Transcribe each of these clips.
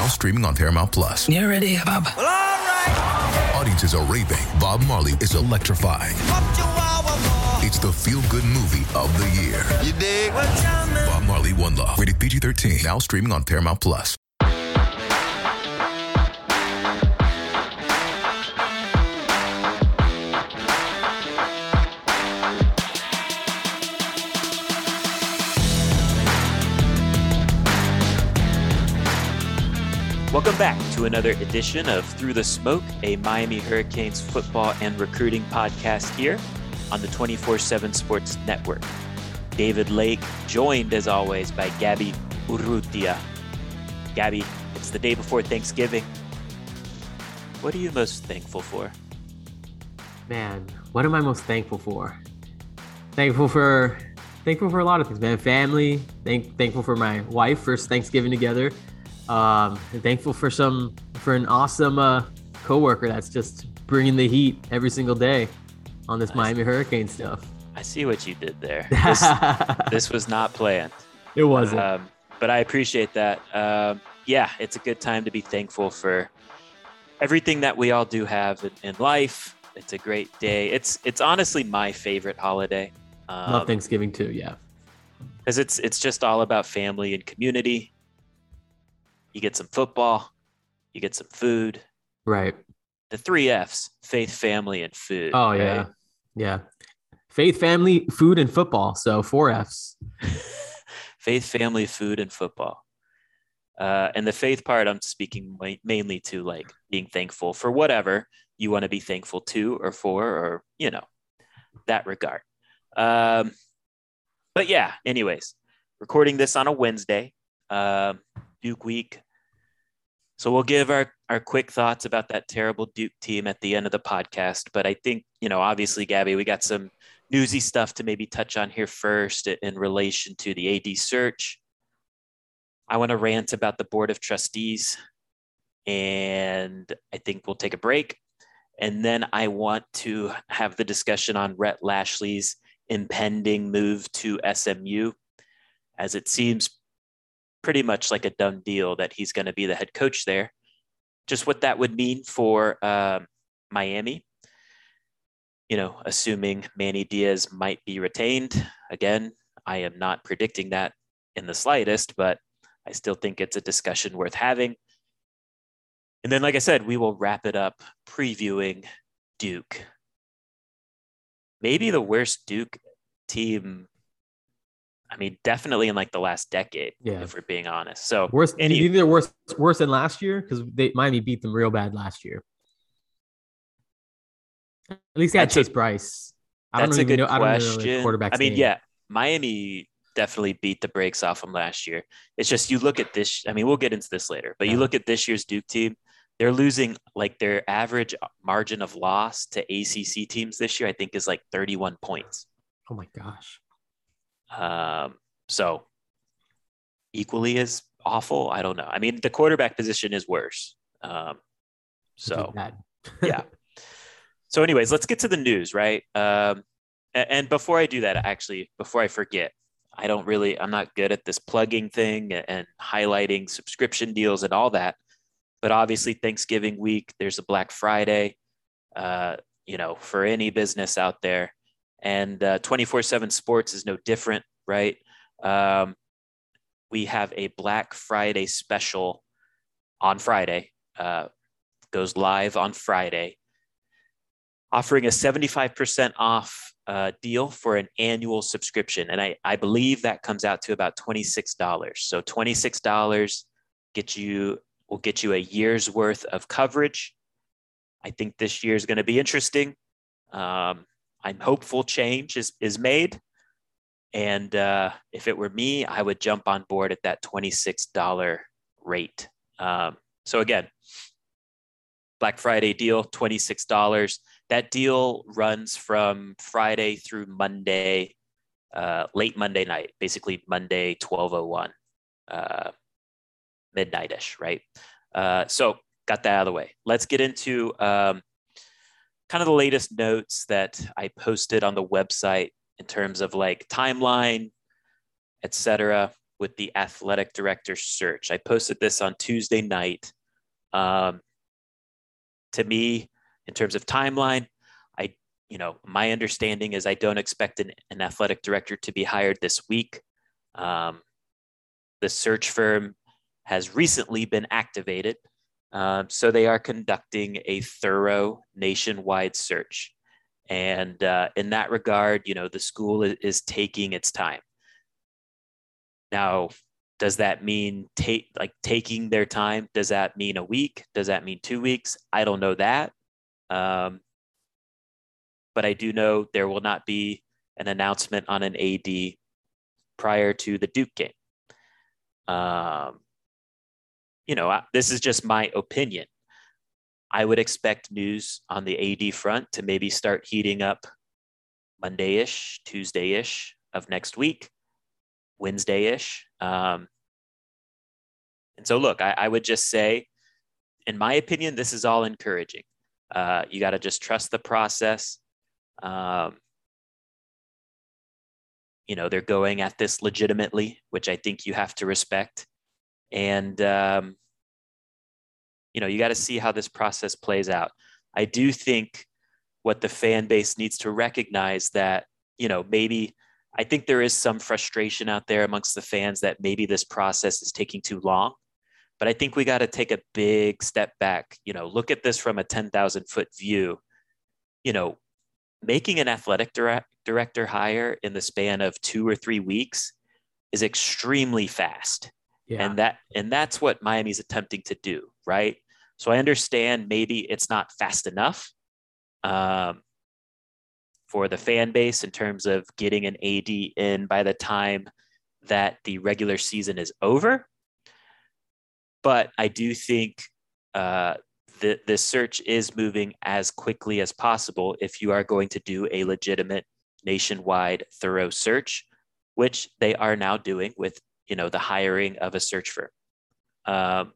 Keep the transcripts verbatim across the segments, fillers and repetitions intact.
streaming on Paramount Plus. You ready, Bob? Well, all right. Audiences are raving. Bob Marley is electrifying. It's the feel-good movie of the year. You dig? Bob Marley, One Love. Rated P G thirteen. Now streaming on Paramount Plus. Welcome back to another edition of Through the Smoke, a Miami Hurricanes football and recruiting podcast here on the twenty-four seven Sports Network. David Lake, joined as always by Gabby Urrutia. Gabby, it's the day before Thanksgiving. What are you most thankful for? Man, what am I most thankful for? Thankful for thankful for a lot of things, man. Family, thank, thankful for my wife, first Thanksgiving together. Um, and thankful for some for an awesome uh, coworker that's just bringing the heat every single day on this Miami Hurricane stuff. I see what you did there. This, this was not planned. It wasn't. Um, but I appreciate that. Um, yeah, it's a good time to be thankful for everything that we all do have in, in life. It's a great day. It's it's honestly my favorite holiday. Um, Love Thanksgiving too, yeah. Because it's it's just all about family and community. You get some football, you get some food. Right. The three F's, faith, family, and food. Oh, right? yeah. Yeah. Faith, family, food, and football. So four F's. Faith, family, food, and football. Uh, and the faith part, I'm speaking ma- mainly to like being thankful for whatever you want to be thankful to or for, or, you know, that regard. Um, but yeah, anyways, recording this on a Wednesday. Um, Duke week. So we'll give our, our quick thoughts about that terrible Duke team at the end of the podcast. But I think, you know, obviously, Gabby, we got some newsy stuff to maybe touch on here first in relation to the A D search. I want to rant about the Board of Trustees, and I think we'll take a break. And then I want to have the discussion on Rhett Lashley's impending move to S M U, as it seems pretty much like a done deal that he's going to be the head coach there. Just what that would mean for um, Miami, you know, assuming Manny Diaz might be retained. Again, I am not predicting that in the slightest, but I still think it's a discussion worth having. And then, like I said, we will wrap it up previewing Duke. Maybe the worst Duke team, I mean, definitely in like the last decade, yeah. if we're being honest. So worse, any, you think they're worse, worse than last year? Because they Miami beat them real bad last year. At least they had Chase Bryce. I that's don't a even good know, question. I, don't know the quarterback's I mean, name. yeah, Miami definitely beat the brakes off them last year. It's just you look at this. I mean, we'll get into this later, but yeah. you look at this year's Duke team. They're losing like their average margin of loss to A C C teams this year, I think, is like thirty-one points. Oh my gosh. Um, so equally as awful. I don't know. I mean, the quarterback position is worse. Um, so yeah. So anyways, let's get to the news, right? Um, and, and before I do that, actually, before I forget, I don't really, I'm not good at this plugging thing and, and highlighting subscription deals and all that, but obviously Thanksgiving week, there's a Black Friday, uh, you know, for any business out there. And uh, twenty-four seven Sports is no different, right? Um, we have a Black Friday special on Friday, uh, goes live on Friday, offering a seventy-five percent off uh, deal for an annual subscription. And I, I believe that comes out to about twenty-six dollars. So twenty-six dollars get you, will get you a year's worth of coverage. I think this year is going to be interesting. Um, I'm hopeful change is, is made. And uh, if it were me, I would jump on board at that twenty-six dollars rate. Um, so again, Black Friday deal, twenty-six dollars. That deal runs from Friday through Monday, uh, late Monday night, basically Monday, twelve oh one, uh, midnight-ish, right? Uh, so got that out of the way. Let's get into um, kind of the latest notes that I posted on the website in terms of like timeline, et cetera. with the athletic director search. I posted this on Tuesday night. Um, to me, in terms of timeline, I, you know, my understanding is I don't expect an, an athletic director to be hired this week. Um, the search firm has recently been activated. Um, so they are conducting a thorough nationwide search. And uh, in that regard, you know, the school is, is taking its time. Now, does that mean take like taking their time? Does that mean a week? Does that mean two weeks? I don't know that. Um, but I do know there will not be an announcement on an A D prior to the Duke game. Um, you know, this is just my opinion. I would expect news on the A D front to maybe start heating up Monday-ish, Tuesday-ish of next week, Wednesday-ish. Um, and so, look, I, I would just say, in my opinion, this is all encouraging. Uh, you got to just trust the process. Um, you know, they're going at this legitimately, which I think you have to respect. And, um, you know, you got to see how this process plays out. I do think what the fan base needs to recognize that, you know, maybe I think there is some frustration out there amongst the fans that maybe this process is taking too long. But I think we got to take a big step back, you know, look at this from a ten thousand foot view. You know, making an athletic direct, director hire in the span of two or three weeks is extremely fast. Yeah. And that, and that's what Miami's attempting to do, right? So I understand maybe it's not fast enough um, for the fan base in terms of getting an A D in by the time that the regular season is over. But I do think uh, the, the search is moving as quickly as possible if you are going to do a legitimate nationwide thorough search, which they are now doing with, you know, the hiring of a search firm. Um,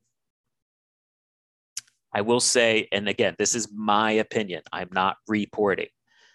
I will say, and again, this is my opinion, I'm not reporting,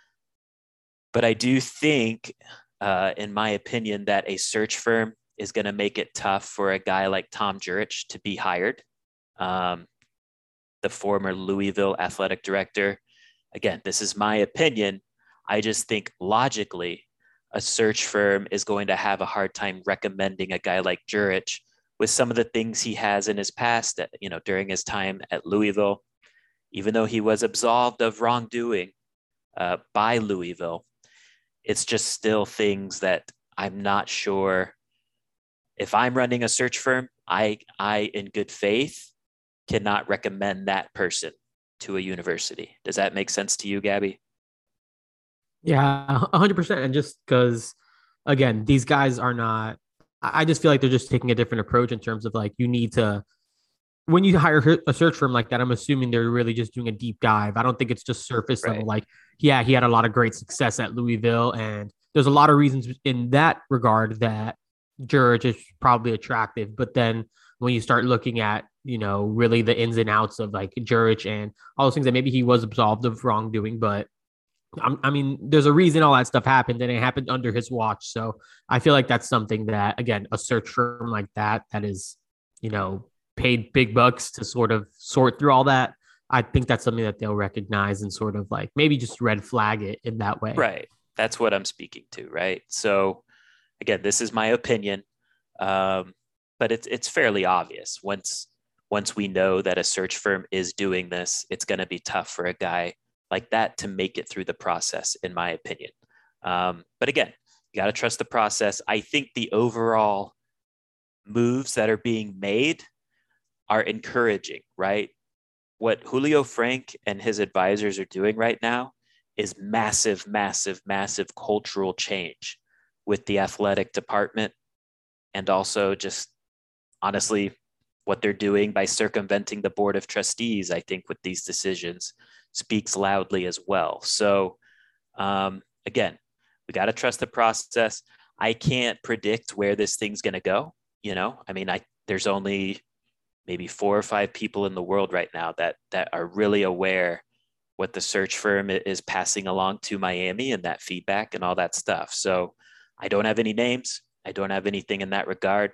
but I do think, uh, in my opinion, that a search firm is going to make it tough for a guy like Tom Jurich to be hired. Um, the former Louisville athletic director. Again, this is my opinion. I just think logically, a search firm is going to have a hard time recommending a guy like Jurich with some of the things he has in his past, you know, during his time at Louisville, even though he was absolved of wrongdoing uh, by Louisville, it's just still things that I'm not sure. If I'm running a search firm, I, I, in good faith, cannot recommend that person to a university. Does that make sense to you, Gabby? Yeah, one hundred percent. And just because, again, these guys are not, I just feel like they're just taking a different approach in terms of like, you need to, when you hire a search firm like that, I'm assuming they're really just doing a deep dive. I don't think it's just surface right. level. Like, yeah, he had a lot of great success at Louisville. And there's a lot of reasons in that regard that Jurich is probably attractive. But then when you start looking at, you know, really the ins and outs of like Jurich and all those things that maybe he was absolved of wrongdoing, but I mean, there's a reason all that stuff happened and it happened under his watch. So I feel like that's something that, again, a search firm like that, that is, you know, paid big bucks to sort of sort through all that. I think that's something that they'll recognize and sort of like maybe just red flag it in that way. Right. That's what I'm speaking to. Right. So again, this is my opinion. Um, but it's, it's fairly obvious once, once we know that a search firm is doing this, it's going to be tough for a guy like that to make it through the process, in my opinion. Um, but again, you got to trust the process. I think the overall moves that are being made are encouraging, right? What Julio Frank and his advisors are doing right now is massive, massive, massive cultural change with the athletic department. And also just honestly, what they're doing by circumventing the board of trustees, I think with these decisions speaks loudly as well. So um, again, we got to trust the process. I can't predict where this thing's going to go. You know, I mean, I, there's only maybe four or five people in the world right now that, that are really aware what the search firm is passing along to Miami and that feedback and all that stuff. So I don't have any names. I don't have anything in that regard.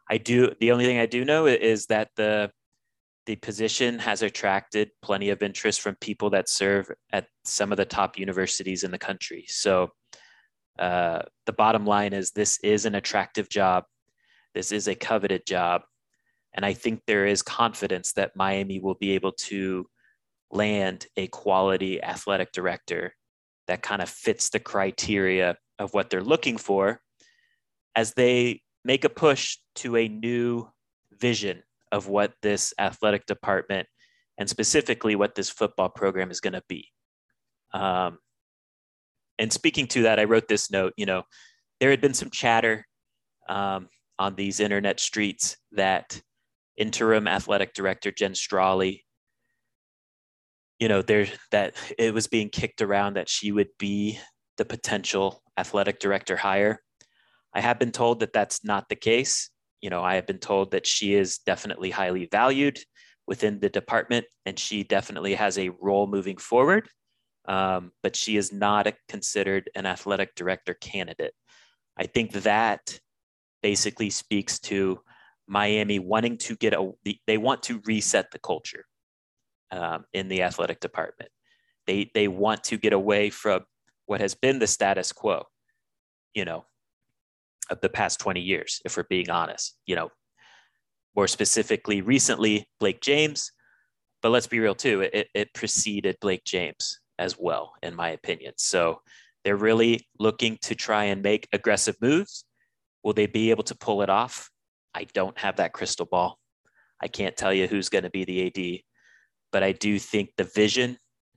I do. The only thing I do know is that the the position has attracted plenty of interest from people that serve at some of the top universities in the country. So uh, the bottom line is this is an attractive job. This is a coveted job. And I think there is confidence that Miami will be able to land a quality athletic director that kind of fits the criteria of what they're looking for as they make a push to a new vision of what this athletic department and specifically what this football program is going to be. Um, and speaking to that, I wrote this note, you know, there had been some chatter um, on these internet streets that interim athletic director Jen Strawley, you know, there that it was being kicked around that she would be the potential athletic director hire. I have been told that that's not the case. You know, I have been told that she is definitely highly valued within the department and she definitely has a role moving forward, um, but she is not a, considered an athletic director candidate. I think that basically speaks to Miami wanting to get a, they want to reset the culture um, in the athletic department. They, they want to get away from what has been the status quo, you know, of the past twenty years, if we're being honest, you know, more specifically recently, Blake James, but let's be real too, it, it preceded Blake James as well, in my opinion. So they're really looking to try and make aggressive moves. Will they be able to pull it off? I don't have that crystal ball. I can't tell you who's going to be the A D, but I do think the vision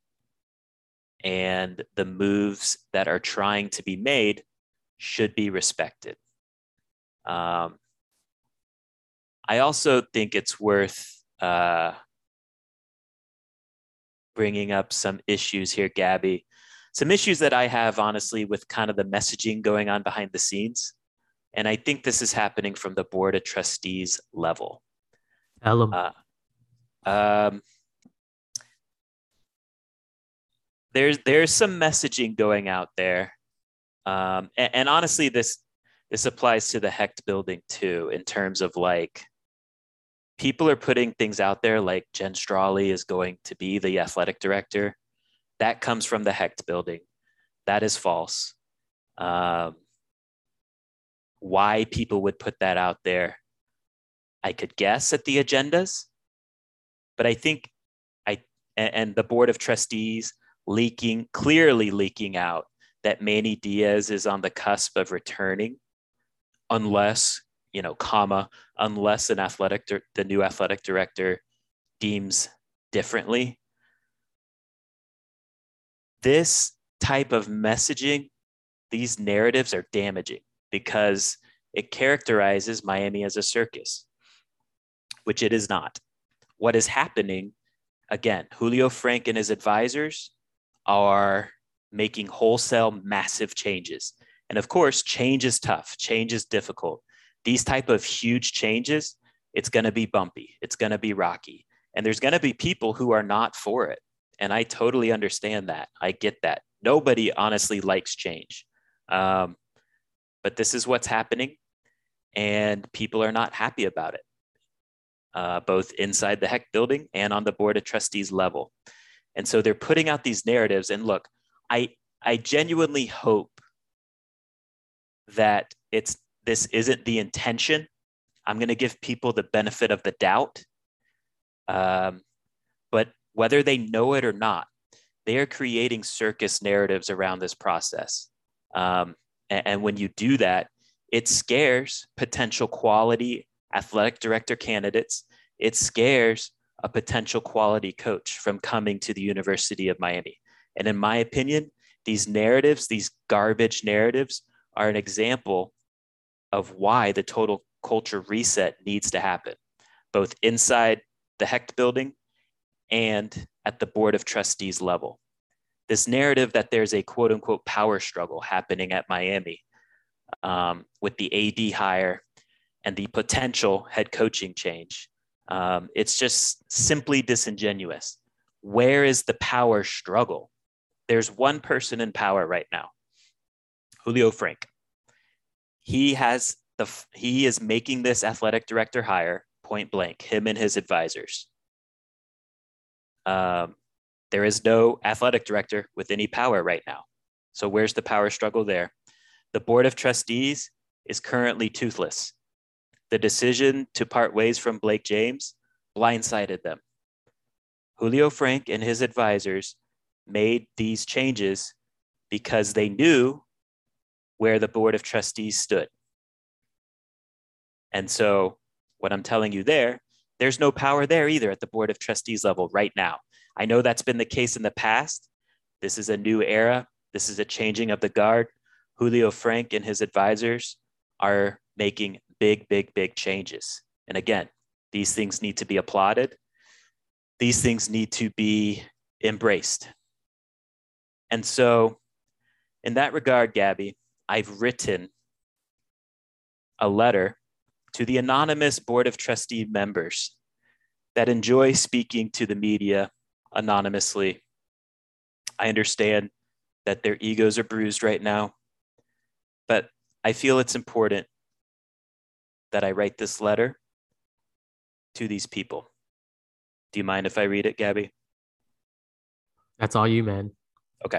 and the moves that are trying to be made should be respected. Um, I also think it's worth uh, bringing up some issues here, Gabby. Some issues that I have, honestly, with kind of the messaging going on behind the scenes. And I think this is happening from the board of trustees level. Tell them. Uh, um, there's, there's some messaging going out there. Um, and, and honestly, this this applies to the Hecht building too, in terms of like, people are putting things out there like Jen Strawley is going to be the athletic director. That comes from the Hecht building. That is false. Um, why people would put that out there, I could guess at the agendas, but I think I and the board of trustees leaking, clearly leaking out that Manny Diaz is on the cusp of returning, unless, you know, comma, unless an athletic, the new athletic director deems differently. This type of messaging, these narratives are damaging because it characterizes Miami as a circus, which it is not. What is happening, again, Julio Frank and his advisors are making wholesale massive changes. And of course, change is tough. Change is difficult. These type of huge changes, it's going to be bumpy. It's going to be rocky. And there's going to be people who are not for it. And I totally understand that. I get that. Nobody honestly likes change. Um, but this is what's happening. And people are not happy about it, uh, both inside the Hecht building and on the board of trustees level. And so they're putting out these narratives. And look, I, I genuinely hope that it's this isn't the intention. I'm going to give people the benefit of the doubt. Um, but whether they know it or not, they are creating circus narratives around this process. Um, and, and when you do that, it scares potential quality athletic director candidates. It scares a potential quality coach from coming to the University of Miami. And in my opinion, these narratives, these garbage narratives, are an example of why the total culture reset needs to happen, both inside the Hecht building and at the board of trustees level. This narrative that there's a quote unquote power struggle happening at Miami um, with the A D hire and the potential head coaching change. Um, it's just simply disingenuous. Where is the power struggle? There's one person in power right now, Julio Frank. He has the he is making this athletic director hire point blank, him and his advisors. Um, there is no athletic director with any power right now. So where's the power struggle there? The board of trustees is currently toothless. The decision to part ways from Blake James blindsided them. Julio Frank and his advisors made these changes because they knew where the board of trustees stood. And so what I'm telling you there, there's no power there either at the board of trustees level right now. I know that's been the case in the past. This is a new era. This is a changing of the guard. Julio Frank and his advisors are making big, big, big changes. And again, these things need to be applauded. These things need to be embraced. And so in that regard, Gabby, I've written a letter to the anonymous board of trustee members that enjoy speaking to the media anonymously. I understand that their egos are bruised right now, but I feel it's important that I write this letter to these people. Do you mind if I read it, Gabby? That's all you, man. Okay.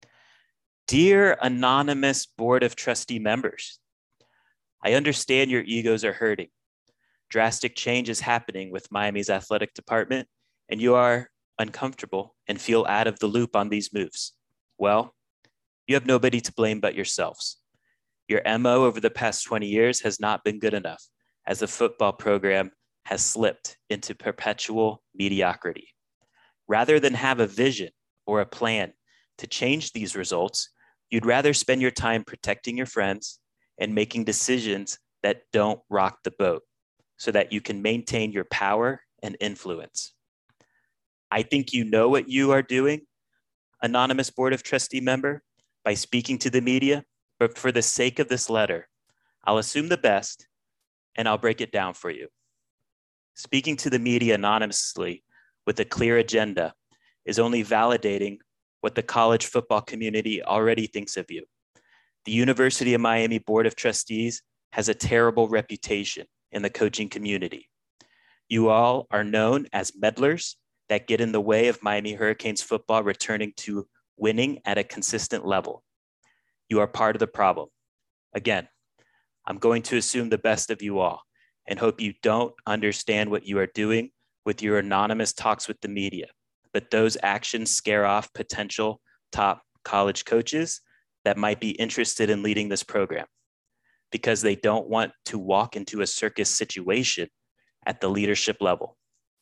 Dear anonymous board of trustee members, I understand your egos are hurting. Drastic change is happening with Miami's athletic department, and you are uncomfortable and feel out of the loop on these moves. Well, you have nobody to blame but yourselves. Your M O over the past twenty years has not been good enough, as the football program has slipped into perpetual mediocrity. Rather than have a vision or a plan to change these results, you'd rather spend your time protecting your friends and making decisions that don't rock the boat so that you can maintain your power and influence. I think you know what you are doing, anonymous board of trustee member, by speaking to the media, but for the sake of this letter, I'll assume the best and I'll break it down for you. Speaking to the media anonymously with a clear agenda is only validating what the college football community already thinks of you. The University of Miami Board of Trustees has a terrible reputation in the coaching community. You all are known as meddlers that get in the way of Miami Hurricanes football returning to winning at a consistent level. You are part of the problem. Again, I'm going to assume the best of you all and hope you don't understand what you are doing with your anonymous talks with the media, but those actions scare off potential top college coaches that might be interested in leading this program because they don't want to walk into a circus situation at the leadership level.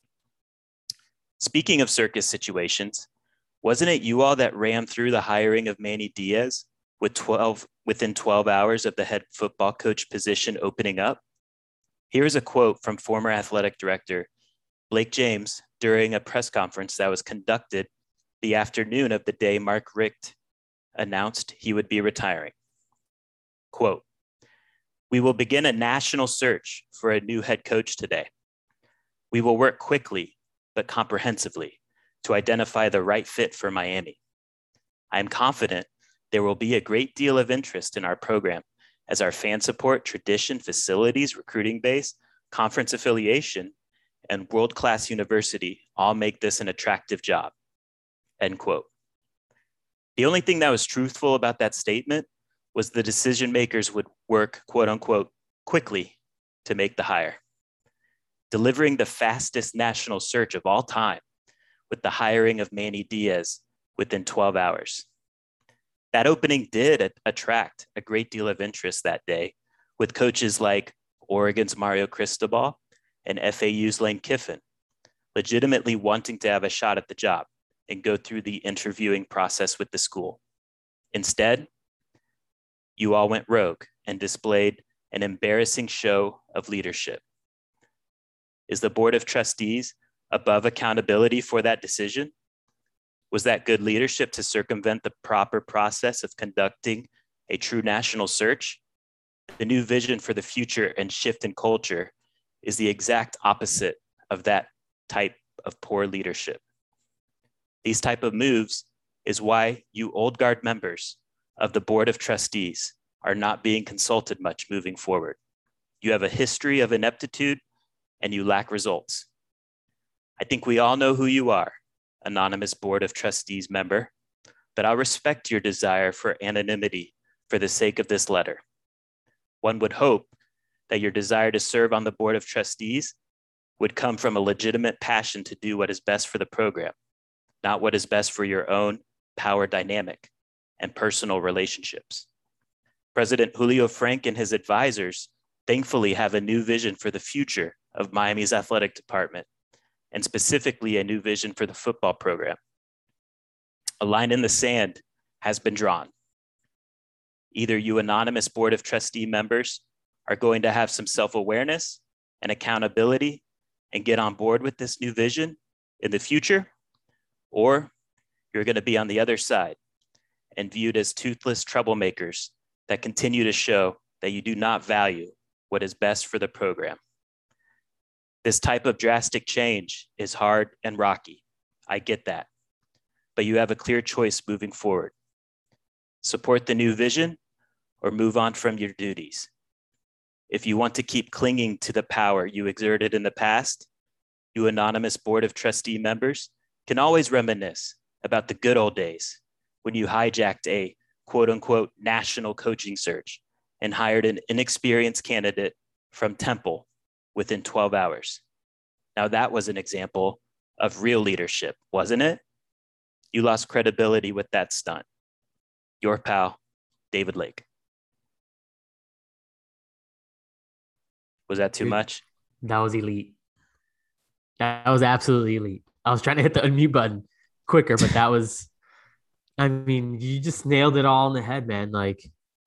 Speaking of circus situations, wasn't it you all that ran through the hiring of Manny Diaz with twelve within twelve hours of the head football coach position opening up? Here's a quote from former athletic director Blake James during a press conference that was conducted the afternoon of the day Mark Richt announced he would be retiring. Quote, "We will begin a national search for a new head coach today. We will work quickly but comprehensively to identify the right fit for Miami. I am confident there will be a great deal of interest in our program as our fan support, tradition, facilities, recruiting base, conference affiliation, and world-class university all make this an attractive job." End quote. The only thing that was truthful about that statement was the decision makers would work, quote unquote, quickly to make the hire, delivering the fastest national search of all time with the hiring of Manny Diaz within twelve hours. That opening did attract a great deal of interest that day, with coaches like Oregon's Mario Cristobal and F A U's Lane Kiffin legitimately wanting to have a shot at the job and go through the interviewing process with the school. Instead, you all went rogue and displayed an embarrassing show of leadership. Is the Board of Trustees above accountability for that decision? Was that good leadership to circumvent the proper process of conducting a true national search? The new vision for the future and shift in culture is the exact opposite of that type of poor leadership. These type of moves is why you old guard members of the Board of Trustees are not being consulted much moving forward. You have a history of ineptitude, and you lack results. I think we all know who you are, anonymous Board of Trustees member, but I'll respect your desire for anonymity for the sake of this letter. One would hope that your desire to serve on the Board of Trustees would come from a legitimate passion to do what is best for the program, not what is best for your own power dynamic and personal relationships. President Julio Frank and his advisors thankfully have a new vision for the future of Miami's athletic department, and specifically a new vision for the football program. A line in the sand has been drawn. Either you anonymous Board of Trustee members are going to have some self-awareness and accountability and get on board with this new vision in the future, or you're going to be on the other side and viewed as toothless troublemakers that continue to show that you do not value what is best for the program. This type of drastic change is hard and rocky. I get that. But you have a clear choice moving forward. Support the new vision or move on from your duties. If you want to keep clinging to the power you exerted in the past, you anonymous Board of Trustee members can always reminisce about the good old days when you hijacked a quote unquote national coaching search and hired an inexperienced candidate from Temple within twelve hours. Now that was an example of real leadership, wasn't it? You lost credibility with that stunt. Your pal, David Lake. Was that too Dude, much? That was elite. That was absolutely elite. I was trying to hit the unmute button quicker, but that was, I mean, you just nailed it all in the head, man. Like,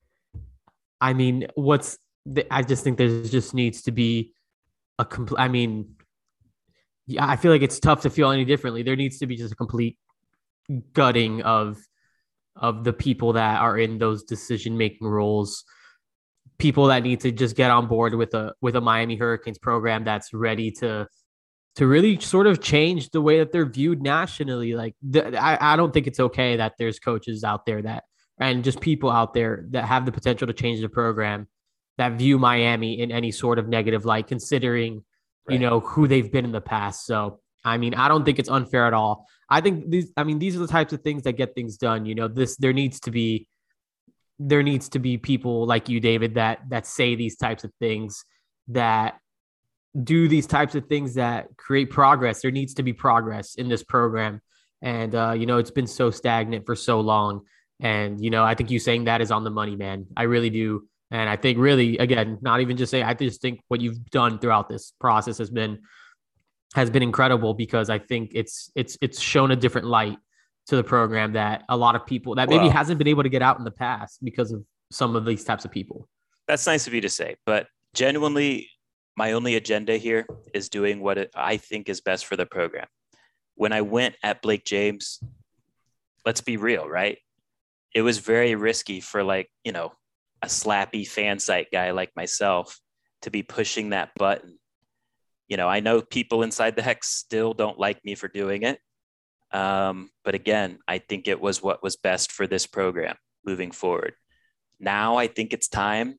I mean, what's, the, I just think there just needs to be a complete, I mean, yeah, I feel like it's tough to feel any differently. There needs to be just a complete gutting of, of the people that are in those decision-making roles, people that need to just get on board with a, with a Miami Hurricanes program that's ready to, to really sort of change the way that they're viewed nationally. Like, the, I, I don't think it's okay that there's coaches out there that, and just people out there that have the potential to change the program that view Miami in any sort of negative light, considering, right, you know, who they've been in the past. So, I mean, I don't think it's unfair at all. I think these, I mean, these are the types of things that get things done. You know, this, there needs to be, there needs to be people like you, David, that, that say these types of things, that do these types of things that create progress. There needs to be progress in this program. And, uh, you know, it's been so stagnant for so long. And, you know, I think you saying that is on the money, man. I really do. And I think really, again, not even just say, I just think what you've done throughout this process has been, has been incredible, because I think it's, it's, it's shown a different light to the program that a lot of people that maybe well, hasn't been able to get out in the past because of some of these types of people. That's nice of you to say, but genuinely, my only agenda here is doing what it, I think is best for the program. When I went at Blake James, let's be real, right? It was very risky for, like, you know, a slappy fan site guy like myself to be pushing that button. You know, I know people inside the Hex still don't like me for doing it. Um, but again, I think it was what was best for this program moving forward. Now I think it's time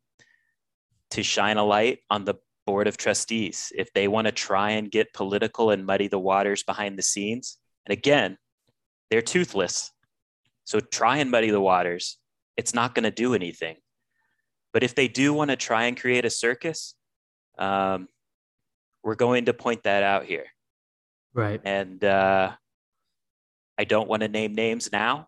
to shine a light on the Board of Trustees. If they want to try and get political and muddy the waters behind the scenes, and again, they're toothless. So try and muddy the waters. It's not going to do anything. But if they do want to try and create a circus, um, we're going to point that out here. Right. And uh, I don't want to name names now,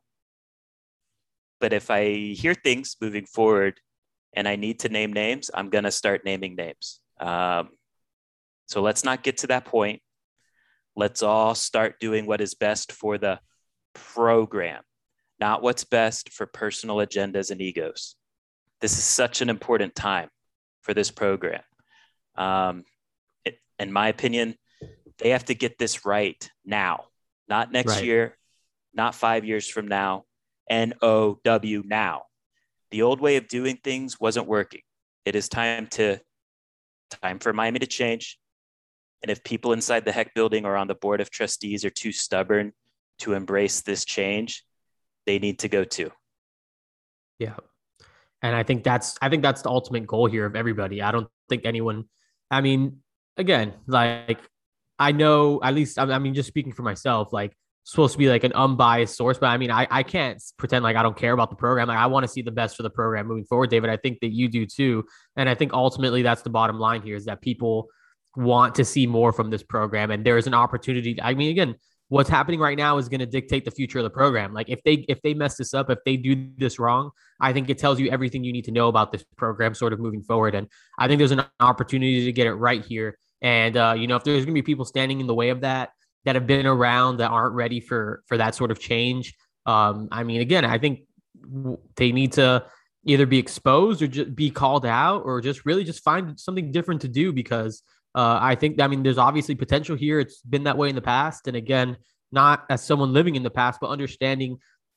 but if I hear things moving forward and I need to name names, I'm going to start naming names. Um, so let's not get to that point. Let's all start doing what is best for the program, not what's best for personal agendas and egos. This is such an important time for this program. Um, it, in my opinion, they have to get this right now, not next right. year, not five years from now, N O W now. The old way of doing things wasn't working. It is time to time for Miami to change. And if people inside the Heck building or on the Board of Trustees are too stubborn to embrace this change, they need to go too. Yeah. And I think that's, I think that's the ultimate goal here of everybody. I don't think anyone, I mean, again, like I know at least, I mean, just speaking for myself, like supposed to be like an unbiased source, but I mean, I, I can't pretend like I don't care about the program. Like I want to see the best for the program moving forward, David. I think that you do too. And I think ultimately that's the bottom line here is that people want to see more from this program. And there is an opportunity. I mean, again, what's happening right now is going to dictate the future of the program. Like if they, if they mess this up, if they do this wrong, I think it tells you everything you need to know about this program sort of moving forward. And I think there's an opportunity to get it right here. And, uh, you know, if there's going to be people standing in the way of that, that have been around that aren't ready for, for that sort of change. Um, I mean, again, I think they need to either be exposed or just be called out or just really just find something different to do because uh, I think, I mean, there's obviously potential here. It's been that way in the past. And again, not as someone living in the past, but understanding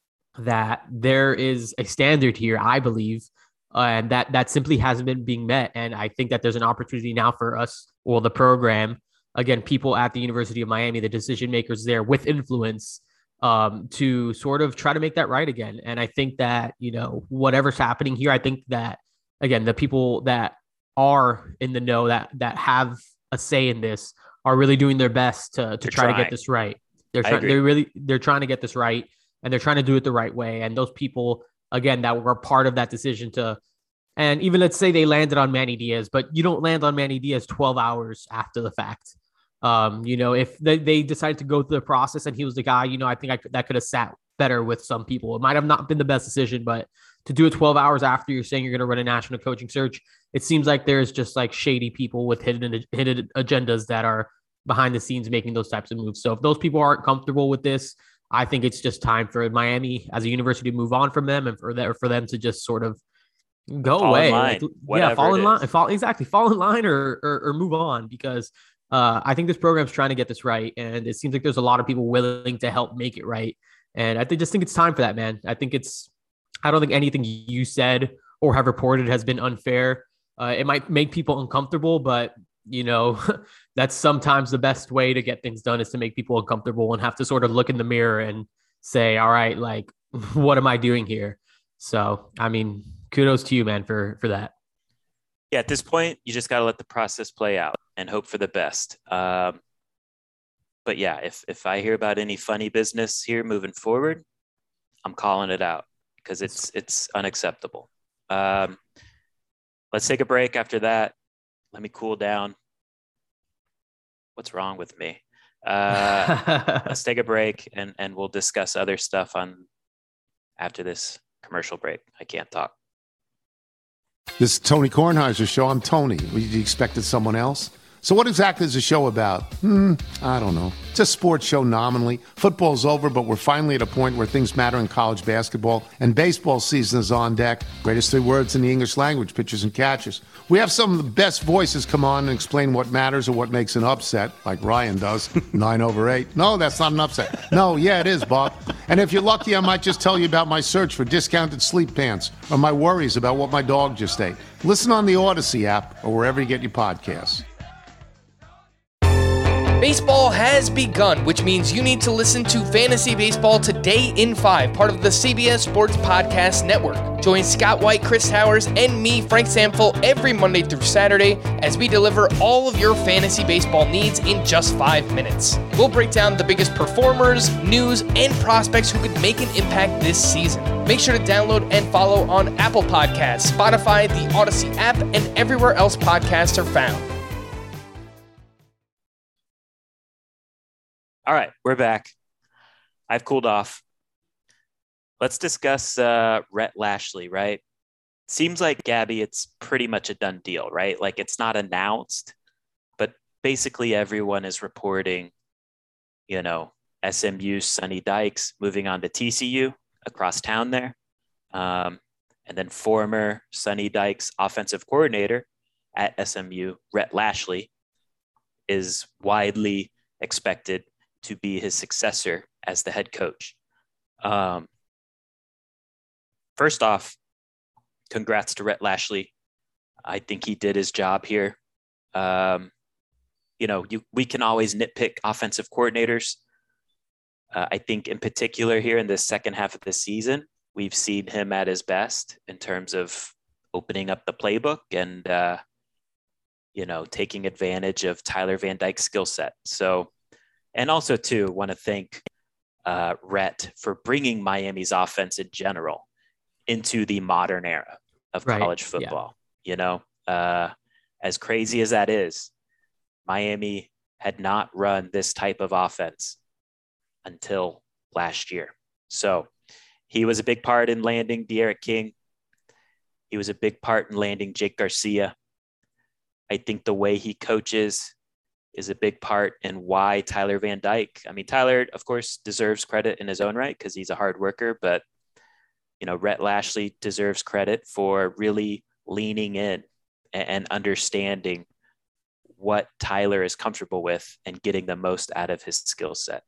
that there is a standard here, I believe, uh, and that that simply hasn't been being met. And I think that there's an opportunity now for us or the program, again, people at the University of Miami, the decision makers there with influence um, to sort of try to make that right again. And I think that, you know, whatever's happening here, I think that, again, the people that are in the know that that have a say in this are really doing their best to, to try trying. to get this right. They're trying, they're really, they're trying to get this right and they're trying to do it the right way. And those people, again, that were part of that decision to, and even let's say they landed on Manny Diaz, but you don't land on Manny Diaz twelve hours after the fact. Um, you know, if they, they decided to go through the process and he was the guy, you know, I think I could, that could have sat better with some people. It might have not been the best decision, but to do it twelve hours after you're saying you're going to run a national coaching search, it seems like there's just like shady people with hidden, hidden agendas that are behind the scenes making those types of moves. So if those people aren't comfortable with this, I think it's just time for Miami as a university to move on from them and for them, for them to just sort of go fall away. In line, like, yeah, fall in line, fall, exactly. Fall in line or, or, or move on because Uh, I think this program's trying to get this right. And it seems like there's a lot of people willing to help make it right. And I think, just think it's time for that, man. I think it's, I don't think anything you said or have reported has been unfair. Uh, it might make people uncomfortable, but you know, that's sometimes the best way to get things done is to make people uncomfortable and have to sort of look in the mirror and say, all right, like, what am I doing here? So, I mean, kudos to you, man, for, for that. Yeah. At this point, you just got to let the process play out and hope for the best. Um, but yeah, if, if I hear about any funny business here moving forward, I'm calling it out because it's, it's unacceptable. Um, let's take a break after that. Let me cool down. What's wrong with me? Uh, let's take a break and, and we'll discuss other stuff on after this commercial break. I can't talk. This is Tony Kornheiser's show. I'm Tony. You expected someone else? So what exactly is the show about? Hmm, I don't know. It's a sports show nominally. Football's over, but we're finally at a point where things matter in college basketball, and baseball season is on deck. Greatest three words in the English language, pitchers and catchers. We have some of the best voices come on and explain what matters or what makes an upset, like Ryan does, nine over eight. No, that's not an upset. No, yeah, it is, Bob. And if you're lucky, I might just tell you about my search for discounted sleep pants or my worries about what my dog just ate. Listen on the Odyssey app or wherever you get your podcasts. Baseball has begun, which means you need to listen to Fantasy Baseball Today in five, part of the C B S Sports Podcast Network. Join Scott White, Chris Towers, and me, Frank Samfel, every Monday through Saturday as we deliver all of your fantasy baseball needs in just five minutes. We'll break down the biggest performers, news, and prospects who could make an impact this season. Make sure to download and follow on Apple Podcasts, Spotify, the Odyssey app, and everywhere else podcasts are found. All right, we're back. I've cooled off. Let's discuss uh, Rhett Lashlee, right? Seems like, Gabby, it's pretty much a done deal, right? Like, it's not announced, but basically everyone is reporting, you know, S M U's Sonny Dykes moving on to T C U across town there. Um, and then former Sonny Dykes offensive coordinator at S M U, Rhett Lashlee, is widely expected to be his successor as the head coach. Um, first off, congrats to Rhett Lashlee. I think he did his job here. Um, you know, you, we can always nitpick offensive coordinators. Uh, I think in particular here in the second half of the season, we've seen him at his best in terms of opening up the playbook and, uh, you know, taking advantage of Tyler Van Dyke's skill set. So, and also too, want to thank uh, Rhett for bringing Miami's offense in general into the modern era of Right. college football. Yeah. You know, uh, as crazy as that is, Miami had not run this type of offense until last year. So he was a big part in landing D'Eriq King. He was a big part in landing Jake Garcia. I think the way he coaches is a big part in why Tyler Van Dyke, I mean, Tyler, of course, deserves credit in his own right because he's a hard worker, but, you know, Rhett Lashlee deserves credit for really leaning in and understanding what Tyler is comfortable with and getting the most out of his skill set.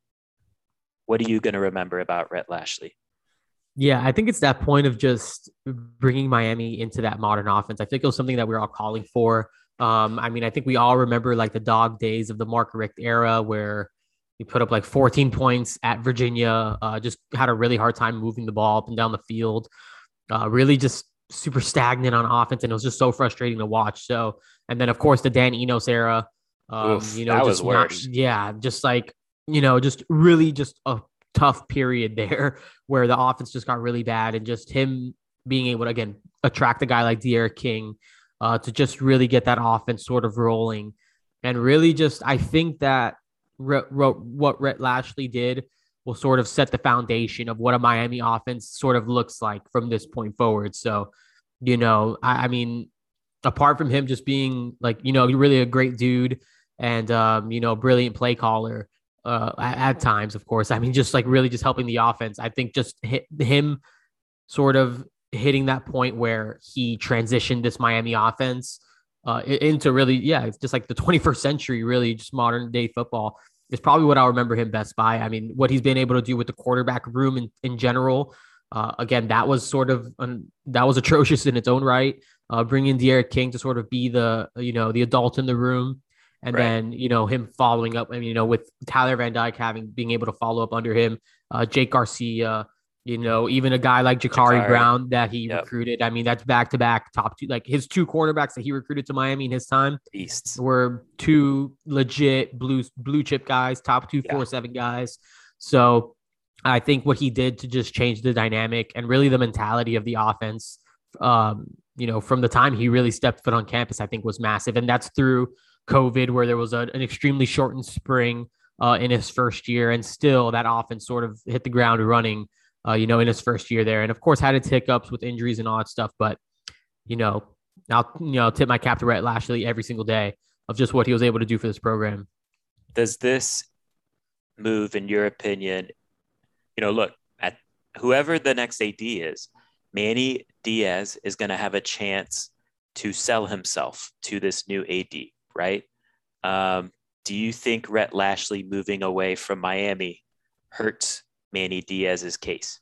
What are you going to remember about Rhett Lashlee? Yeah, I think it's that point of just bringing Miami into that modern offense. I think it was something that we were all calling for. Um, I mean, I think we all remember like the dog days of the Mark Richt era where he put up like fourteen points at Virginia, uh, just had a really hard time moving the ball up and down the field, uh, really just super stagnant on offense. And it was just so frustrating to watch. So, and then of course the Dan Enos era, um, Oof, you know, that just was worse. Not, yeah, just like, you know, just really just a tough period there where the offense just got really bad, and just him being able to, again, attract a guy like D'Eriq King uh, to just really get that offense sort of rolling. And really just, I think that re- re- what Rhett Lashlee did will sort of set the foundation of what a Miami offense sort of looks like from this point forward. So, you know, I, I mean, apart from him just being like, you know, really a great dude and, um, you know, brilliant play caller, Uh, at, at times, of course. I mean, just like really just helping the offense. I think just hit, him sort of hitting that point where he transitioned this Miami offense uh, into really, yeah, it's just like the twenty-first century, really just modern day football is probably what I'll remember him best by. I mean, what he's been able to do with the quarterback room in, in general. Uh, again, that was sort of, um, that was atrocious in its own right. Uh, bringing D'Eriq King to sort of be the, you know, the adult in the room. And right. then, you know, him following up, I mean, you know, with Tyler Van Dyke having, being able to follow up under him, uh, Jake Garcia, you know, even a guy like Jakari, Jakari. Brown that he yep. recruited. I mean, that's back-to-back top two, like his two quarterbacks that he recruited to Miami in his time Beasts. were two legit blue, blue chip guys, top two, yeah. four, seven guys. So I think what he did to just change the dynamic and really the mentality of the offense, um, you know, from the time he really stepped foot on campus, I think was massive. And that's through COVID, where there was a, an extremely shortened spring uh, in his first year, and still that offense sort of hit the ground running, uh, you know, in his first year there. And of course had its hiccups with injuries and all that stuff, but you know, I'll, you know, tip my cap to Rhett Lashlee every single day of just what he was able to do for this program. Does this move, in your opinion, you know, look at whoever the next A D is, Manny Diaz is going to have a chance to sell himself to this new A D. Right? Um, do you think Rhett Lashlee moving away from Miami hurts Manny Diaz's case?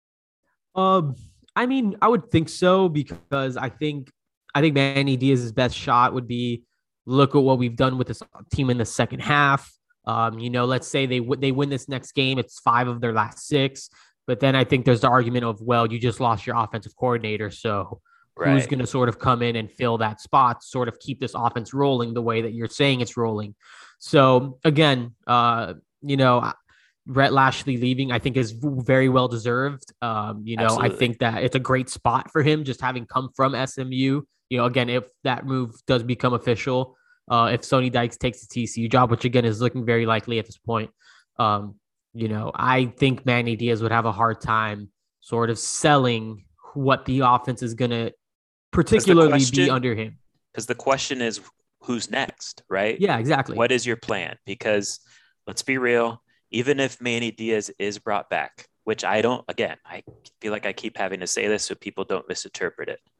Um, I mean, I would think so, because I think I think Manny Diaz's best shot would be look at what we've done with this team in the second half. Um, you know, let's say they w- they win this next game, it's five of their last six. But then I think there's the argument of, well, you just lost your offensive coordinator, so right. who's going to sort of come in and fill that spot, sort of keep this offense rolling the way that you're saying it's rolling. So again, uh, you know, Rhett Lashlee leaving, I think, is very well deserved. Um, you know, Absolutely. I think that it's a great spot for him, just having come from S M U. You know, again, if that move does become official, uh, if Sonny Dykes takes the T C U job, which again is looking very likely at this point, um, you know, I think Manny Diaz would have a hard time sort of selling what the offense is going to particularly question, be under him. Because the question is, who's next, right? Yeah, exactly. What is your plan? Because let's be real, even if Manny Diaz is brought back, which I don't, again, I feel like I keep having to say this so people don't misinterpret it.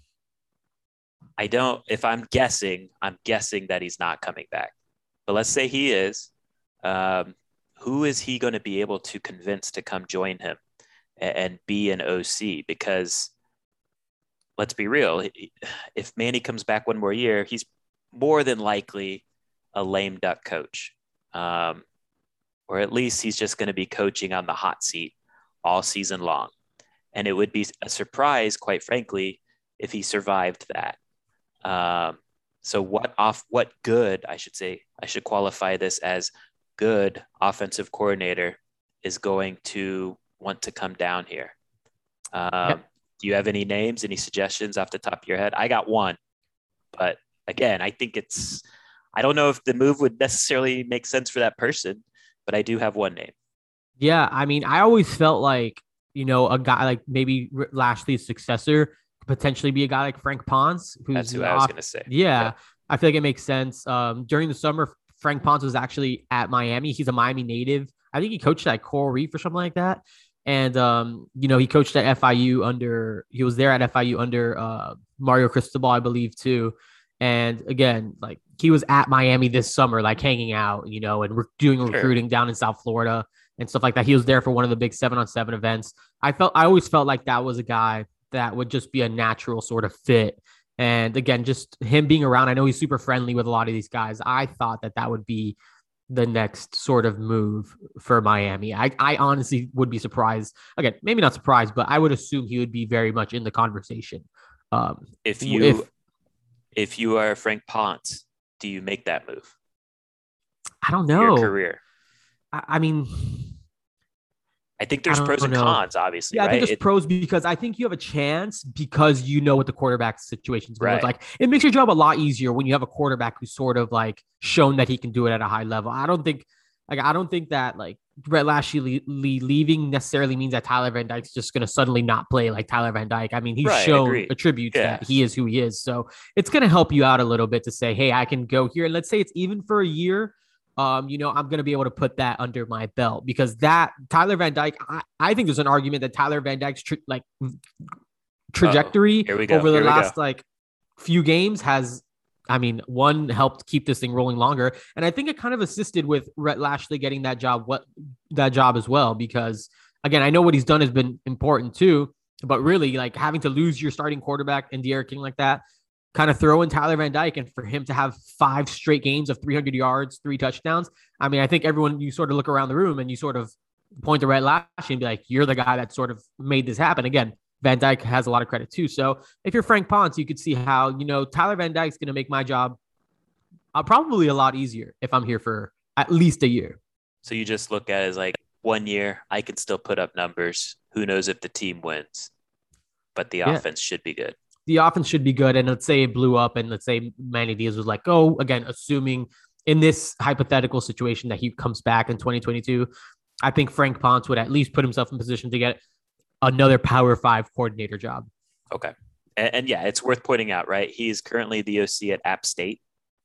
I don't, if I'm guessing, I'm guessing that he's not coming back. But let's say he is. Um, who is he going to be able to convince to come join him and, and be an O C? Because let's be real, if Manny comes back one more year, he's more than likely a lame duck coach. Um, or at least he's just going to be coaching on the hot seat all season long. And it would be a surprise, quite frankly, if he survived that. Um, So what off what good, I should say, I should qualify this as good offensive coordinator is going to want to come down here? Um, yep. Do you have any names, any suggestions off the top of your head? I got one, but again, I think it's, I don't know if the move would necessarily make sense for that person, but I do have one name. Yeah. I mean, I always felt like, you know, a guy like maybe Lashley's successor could potentially be a guy like Frank Ponce. Who's That's who I off, was going to say. Yeah, yeah. I feel like it makes sense. Um, during the summer, Frank Ponce was actually at Miami. He's a Miami native. I think he coached at Coral Reef or something like that. And, um, you know, he coached at F I U under, he was there at F I U under uh, Mario Cristobal, I believe, too. And again, like he was at Miami this summer, like hanging out, you know, and re- doing Sure. recruiting down in South Florida and stuff like that. He was there for one of the big seven on seven events. I felt, I always felt like that was a guy that would just be a natural sort of fit. And again, just him being around, I know he's super friendly with a lot of these guys. I thought that that would be the next sort of move for Miami. I, I honestly would be surprised. Again, maybe not surprised, but I would assume he would be very much in the conversation. Um, if you, if, if you are Frank Ponce, do you make that move? I don't know. Your career. I, I mean, I think there's pros and know. cons, obviously. Yeah, right? I think there's it, pros because I think you have a chance because you know what the quarterback situation is going right. to look like. It makes your job a lot easier when you have a quarterback who's sort of like shown that he can do it at a high level. I don't think, like, I don't think that like Brett Lashley leaving necessarily means that Tyler Van Dyke's just going to suddenly not play like Tyler Van Dyke. I mean, he's right, shown attributes yeah. that he is who he is. So it's going to help you out a little bit to say, hey, I can go here. And let's say it's even for a year. Um, you know, I'm going to be able to put that under my belt because that Tyler Van Dyke, I, I think there's an argument that Tyler Van Dyke's tra- like trajectory over the last go. like few games has, I mean, one helped keep this thing rolling longer. And I think it kind of assisted with Rhett Lashley getting that job, what that job as well, because again, I know what he's done has been important too, but really like having to lose your starting quarterback and D'Eriq King like that, kind of throw in Tyler Van Dyke and for him to have five straight games of three hundred yards, three touchdowns. I mean, I think everyone, you sort of look around the room and you sort of point to Rhett Lashley and be like, you're the guy that sort of made this happen. Again, Van Dyke has a lot of credit too. So if you're Frank Ponce, you could see how, you know, Tyler Van Dyke's going to make my job uh, probably a lot easier if I'm here for at least a year. So you just look at it as like one year, I can still put up numbers. Who knows if the team wins, but the yeah. offense should be good. The offense should be good. And let's say it blew up and let's say Manny Diaz was like, oh, again, assuming in this hypothetical situation that he comes back in twenty twenty-two, I think Frank Ponce would at least put himself in position to get another Power Five coordinator job. Okay. And, and yeah, it's worth pointing out, right? He's currently the O C at App State.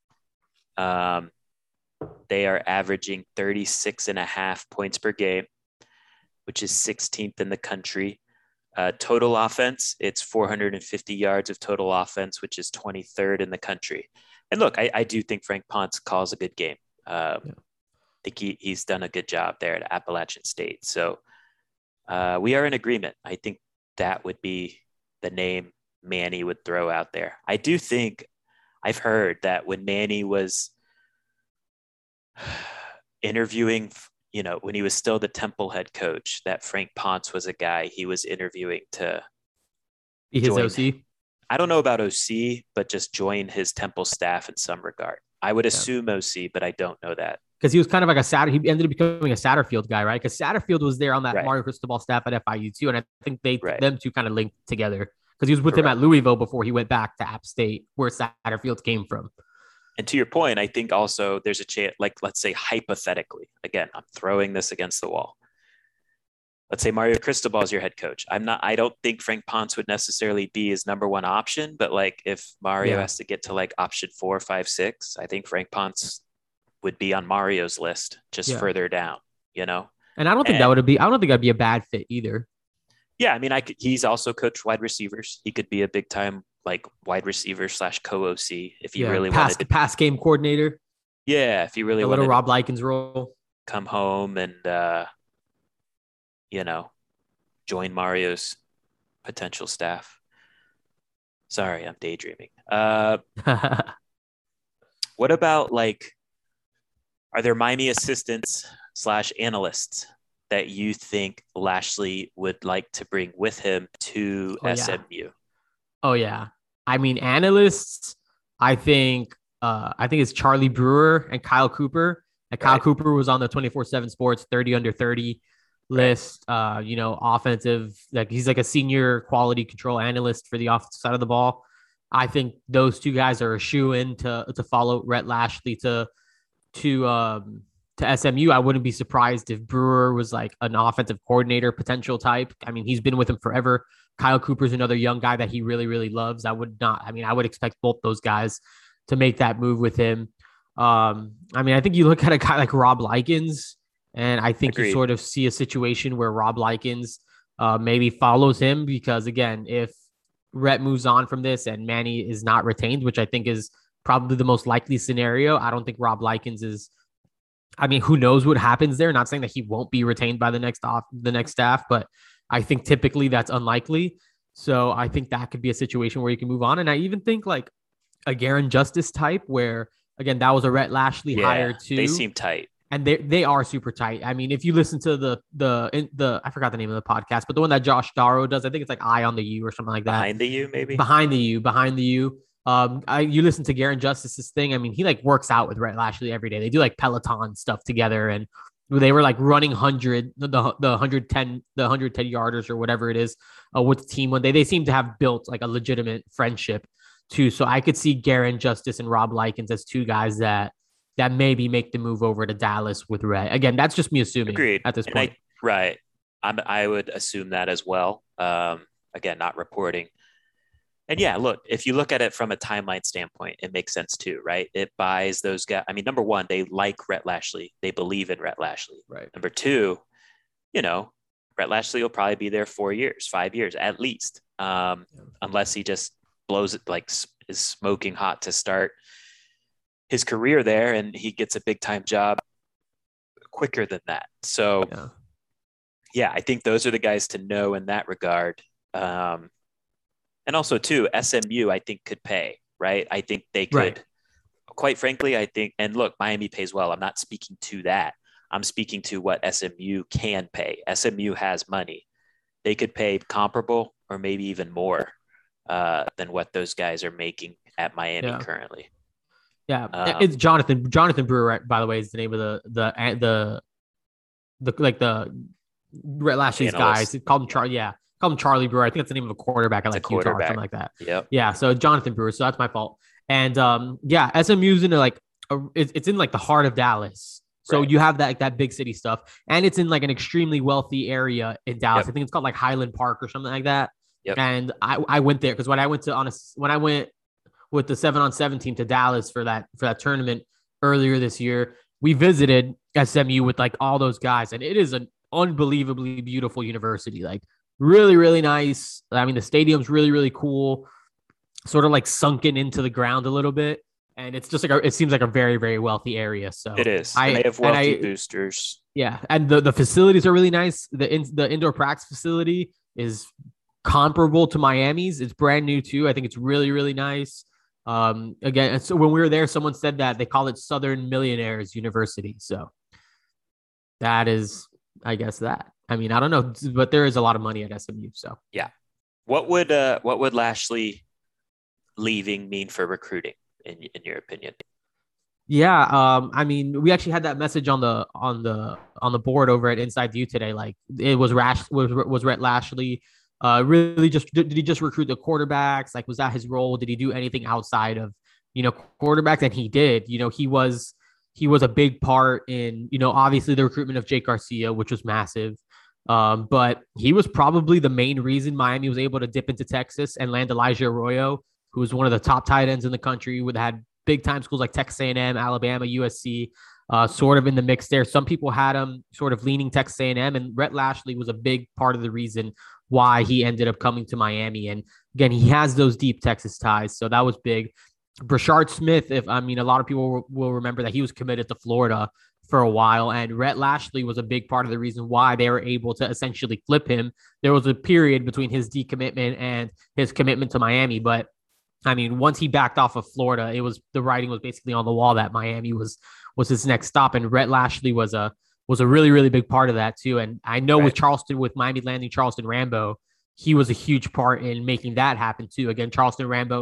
Um, they are averaging thirty-six and a half points per game, which is sixteenth in the country. Uh, total offense, it's four hundred fifty yards of total offense, which is twenty-third in the country. And look, I, I do think Frank Ponce calls a good game. Um, yeah. I think he, he's done a good job there at Appalachian State. So uh, we are in agreement. I think that would be the name Manny would throw out there. I do think I've heard that when Manny was interviewing you know, when he was still the Temple head coach, that Frank Ponce was a guy he was interviewing to be his O C. I don't know about O C, but just join his Temple staff in some regard. I would assume yeah. O C, but I don't know that. Because he was kind of like a Satter, he ended up becoming a Satterfield guy, right? Because Satterfield was there on that right. Mario Cristobal staff at F I U too, and I think they right. them two kind of linked together because he was with Correct. him at Louisville before he went back to App State, where Satterfield came from. And to your point, I think also there's a chance, like, let's say hypothetically, again, I'm throwing this against the wall. Let's say Mario Cristobal is your head coach. I'm not, I don't think Frank Ponce would necessarily be his number one option, but like if Mario yeah. has to get to like option four, five, six, I think Frank Ponce would be on Mario's list just yeah. further down, you know? And I don't think and, that would be, I don't think that'd be a bad fit either. Yeah. I mean, I could, he's also coached wide receivers. He could be a big time like wide receiver slash co-O C if you yeah, really pass, wanted to pass game coordinator. Yeah, if you really a wanted little Rob Likens role, come home and uh, you know, join Mario's potential staff. Sorry, I'm daydreaming. Uh, what about like, are there Miami assistants slash analysts that you think Lashley would like to bring with him to oh, S M U? Yeah. Oh, yeah. I mean, analysts, I think uh, I think it's Charlie Brewer and Kyle Cooper. And Kyle right. Cooper was on the twenty-four seven Sports thirty under thirty list. Right. Uh, you know, offensive, like he's like a senior quality control analyst for the offensive side of the ball. I think those two guys are a shoe in to to follow Rhett Lashlee to to um, to S M U. I wouldn't be surprised if Brewer was like an offensive coordinator potential type. I mean, he's been with him forever. Kyle Cooper's another young guy that he really, really loves. I would not, I mean, I would expect both those guys to make that move with him. Um, I mean, I think you look at a guy like Rob Likens, and I think Agreed. You sort of see a situation where Rob Likens uh, maybe follows him because, again, if Rhett moves on from this and Manny is not retained, which I think is probably the most likely scenario, I don't think Rob Likens is, I mean, who knows what happens there? Not saying that he won't be retained by the next off the next staff, but I think typically that's unlikely. So I think that could be a situation where you can move on. And I even think like a Garen Justice type where, again, that was a Rhett Lashlee yeah, hire too. They seem tight. And they they are super tight. I mean, if you listen to the, the, the, I forgot the name of the podcast, but the one that Josh Darrow does, I think it's like Eye on the U or something like that. Behind the U, maybe? Behind the U, behind the U. Um, I, you listen to Garen Justice's thing. I mean, he like works out with Rhett Lashlee every day. They do like Peloton stuff together, and they were like running hundred, the the one hundred ten, the one hundred ten yarders or whatever it is uh, with the team one day. They seem to have built like a legitimate friendship too. So I could see Garen Justice and Rob Likens as two guys that that maybe make the move over to Dallas with Rhett. Again, that's just me assuming. Agreed. At this and point. I, right. I'm, I would assume that as well. Um, again, not reporting. And yeah, look, if you look at it from a timeline standpoint, it makes sense too, right? It buys those guys. I mean, number one, they like Rhett Lashlee. They believe in Rhett Lashlee. Right. Number two, you know, Rhett Lashlee will probably be there four years, five years at least, um, yeah. unless he just blows it, like is smoking hot to start his career there and he gets a big time job quicker than that. So yeah. yeah, I think those are the guys to know in that regard. Um, And also, too, S M U, I think, could pay, right? I think they could, right. quite frankly, I think, and look, Miami pays well. I'm not speaking to that. I'm speaking to what S M U can pay. S M U has money. They could pay comparable or maybe even more uh, than what those guys are making at Miami yeah. currently. Yeah, um, it's Jonathan. Jonathan Brewer, by the way, is the name of the, the, the, the, like the Rhett Lashlee's guys. Called him Charlie. Yeah. Call him Charlie Brewer. I think that's the name of a quarterback. I like Utah or something like that. Yep. Yeah. So Jonathan Brewer. So that's my fault. And um, yeah, S M U's in like a, it's, it's in like the heart of Dallas. So right. you have that like, that big city stuff, and it's in like an extremely wealthy area in Dallas. Yep. I think it's called like Highland Park or something like that. Yep. And I, I went there because when I went to on a, when I went with the seven on seven team to Dallas for that for that tournament earlier this year, we visited S M U with like all those guys, and it is an unbelievably beautiful university. Like. Really, really nice. I mean, the stadium's really, really cool, sort of like sunken into the ground a little bit. And it's just like, a, it seems like a very, very wealthy area. So it is. I, and they have wealthy I, boosters. Yeah. And the, the facilities are really nice. The, in, the indoor practice facility is comparable to Miami's. It's brand new too. I think it's really, really nice. Um, again, so when we were there, someone said that they call it Southern Millionaires University. So that is, I guess that. I mean, I don't know, but there is a lot of money at S M U. So yeah, what would uh, what would Lashlee leaving mean for recruiting, in in your opinion? Yeah, um, I mean, we actually had that message on the on the on the board over at Inside View today. Like, it was Rash was was Rhett Lashlee. Uh, really, just did, did he just recruit the quarterbacks? Like, was that his role? Did he do anything outside of you know quarterbacks? And he did. You know, he was he was a big part in you know obviously the recruitment of Jake Garcia, which was massive. Um, but he was probably the main reason Miami was able to dip into Texas and land Elijah Arroyo, who was one of the top tight ends in the country, with had big time schools like Texas A and M, Alabama, U S C, uh, sort of in the mix there. Some people had him sort of leaning Texas A and M, and Rhett Lashlee was a big part of the reason why he ended up coming to Miami. And again, he has those deep Texas ties, so that was big. Brashard Smith, if I mean, a lot of people will, will remember that he was committed to Florida for a while, and Rhett Lashlee was a big part of the reason why they were able to essentially flip him. There was a period between his decommitment and his commitment to Miami, but I mean, once he backed off of Florida, it was the writing was basically on the wall that Miami was was his next stop, and Rhett Lashlee was a was a really really big part of that too. And I know right. with Charleston, with Miami landing Charleston Rambo, he was a huge part in making that happen too. Again, Charleston Rambo is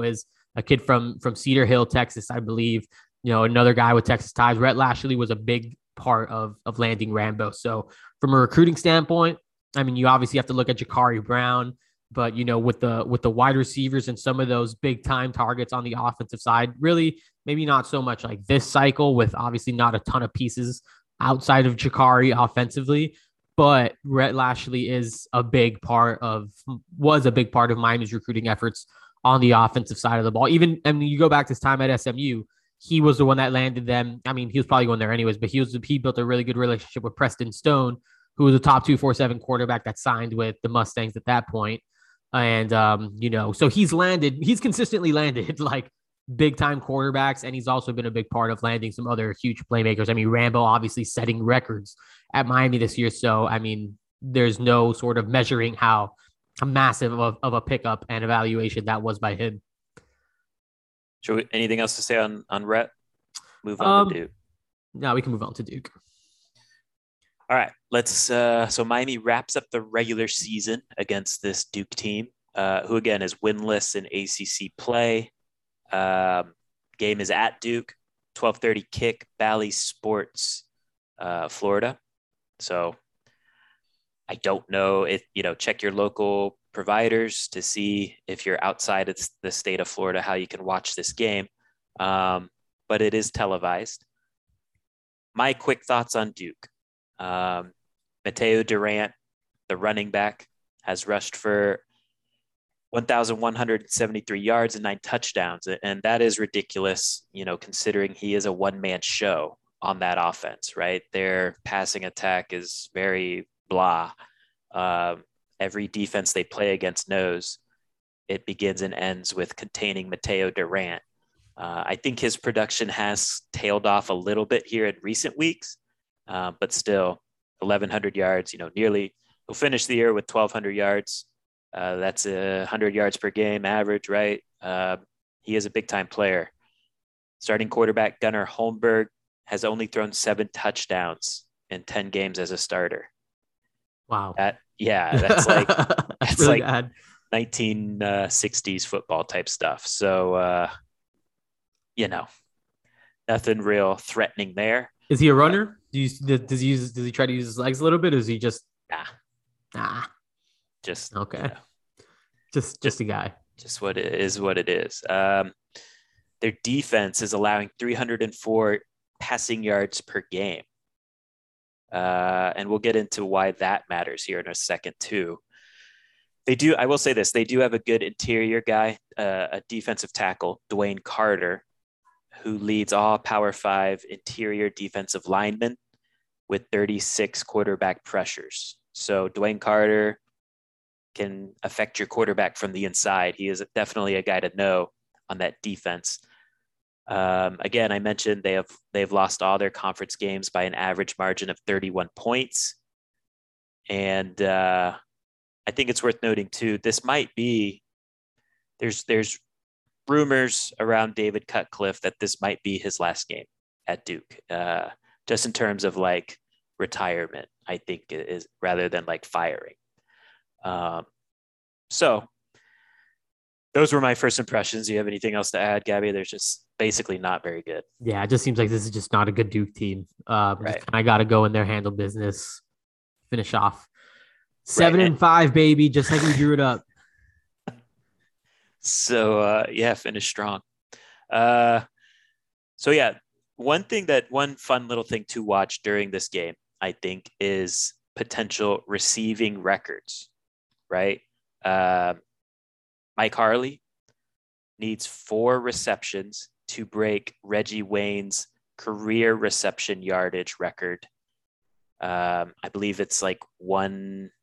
a kid from, from Cedar Hill, Texas, I believe, you know, another guy with Texas ties. Rhett Lashley was a big part of, of landing Rambo. So from a recruiting standpoint, I mean, you obviously have to look at Jakari Brown, but, you know, with the, with the wide receivers and some of those big time targets on the offensive side, really maybe not so much like this cycle with obviously not a ton of pieces outside of Jakari offensively, but Rhett Lashley is a big part of, was a big part of Miami's recruiting efforts on the offensive side of the ball. Even, I mean, you go back to his time at S M U, he was the one that landed them. I mean, he was probably going there anyways, but he was, he built a really good relationship with Preston Stone, who was a top two forty-seven quarterback that signed with the Mustangs at that point. And, um, you know, so he's landed, he's consistently landed like big time quarterbacks. And he's also been a big part of landing some other huge playmakers. I mean, Rambo obviously setting records at Miami this year. So, I mean, there's no sort of measuring how a massive of, of a pickup and evaluation that was by him. Sure. Anything else to say on, on Rhett? Move on um, to Duke. No, we can move on to Duke. All right, let's. Uh, so Miami wraps up the regular season against this Duke team, uh, who again is winless in A C C play. Um, game is at Duke, twelve thirty kick, Bally Sports, uh, Florida. So I don't know if, you know, check your local providers to see if you're outside of the state of Florida, how you can watch this game. Um, but it is televised. My quick thoughts on Duke. Um, Mateo Durant, the running back, has rushed for one thousand one hundred seventy-three yards and nine touchdowns. And that is ridiculous, you know, considering he is a one-man show on that offense, right? Their passing attack is very blah. Um, every defense they play against knows it begins and ends with containing Mateo Durant. Uh, I think his production has tailed off a little bit here in recent weeks. Uh, but still, eleven hundred yards, you know, nearly, he'll finish the year with twelve hundred yards. Uh, that's a one hundred yards per game average, right? Uh, he is a big-time player. Starting quarterback Gunnar Holmberg has only thrown seven touchdowns in ten games as a starter. Wow. That, yeah, that's like, that's really like bad. nineteen sixties football type stuff. So, uh, you know, nothing real threatening there. Is he a runner? Do you, does he use, does he try to use his legs a little bit? Or is he just, nah, nah, just, okay. You know, just, just, just a guy, just what it is, what it is. Um, their defense is allowing three hundred four passing yards per game. Uh, and we'll get into why that matters here in a second too. They do, I will say this, they do have a good interior guy, uh, a defensive tackle, Dwayne Carter, who leads all Power Five interior defensive linemen with thirty-six quarterback pressures. So Dwayne Carter can affect your quarterback from the inside. He is definitely a guy to know on that defense. Um, again, I mentioned they have they've lost all their conference games by an average margin of thirty-one points. And uh, I think it's worth noting too, this might be, there's there's rumors around David Cutcliffe that this might be his last game at Duke, uh, just in terms of like retirement, I think it is, rather than like firing. Um, so those were my first impressions. Do you have anything else to add, Gabby? There's just basically not very good. Yeah, it just seems like this is just not a good Duke team. Um, right. I got to go in there, handle business, finish off. Seven right. and five, baby, just like we drew it up. So, uh, yeah, finish strong. Uh, so, yeah, one thing that one fun little thing to watch during this game, I think, is potential receiving records, right? Uh, Mike Harley needs four receptions to break Reggie Wayne's career reception yardage record. Um, I believe it's like one...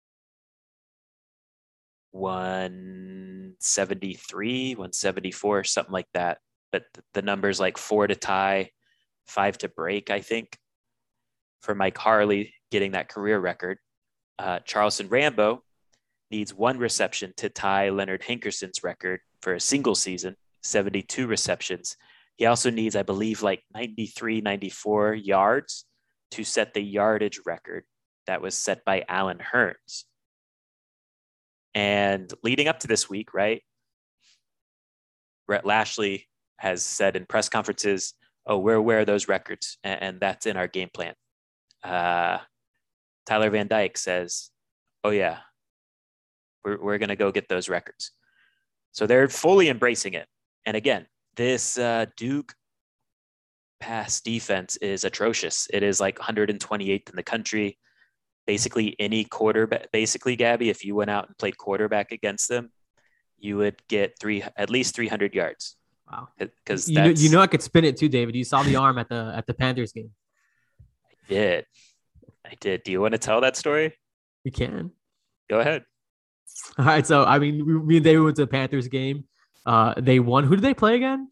one seventy-three, one seventy-four, something like that. But the number's like four to tie, five to break, I think, for Mike Harley getting that career record. Uh, Charleston Rambo needs one reception to tie Leonard Hankerson's record for a single season, seventy-two receptions. He also needs, I believe, like ninety-three, ninety-four yards to set the yardage record that was set by Alan Hearns. And leading up to this week, right, Rhett Lashlee has said in press conferences, oh, we're aware of those records, and, and that's in our game plan. Uh, Tyler Van Dyke says, oh, yeah, we're, we're going to go get those records. So they're fully embracing it. And again, this uh, Duke pass defense is atrocious. It is like one hundred twenty-eighth in the country. Basically, any quarterback, basically, Gabby, if you went out and played quarterback against them, you would get three, at least three hundred yards. Wow. Because you know, you know, I could spin it too, David. You saw the arm at the at the Panthers game. I did. I did. Do you want to tell that story? We can. Go ahead. All right. So, I mean, we, me and David went to the Panthers game. Uh, they won. Who did they play again?